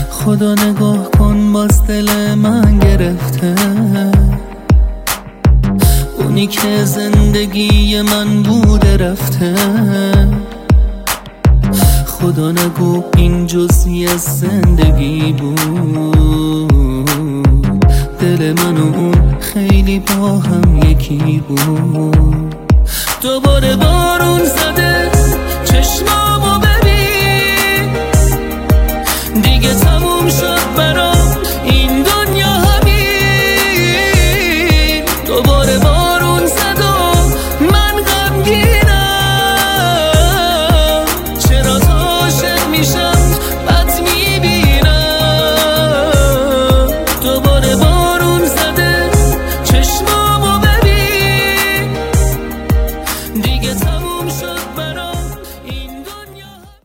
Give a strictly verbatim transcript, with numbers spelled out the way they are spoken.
خدا نگاه کن باز دل من گرفته، اونی که زندگی من بوده رفته. خدا نگو این جزئی از زندگی بود، دل من و اون خیلی با هم یکی بود. دوباره بارون زده چشمام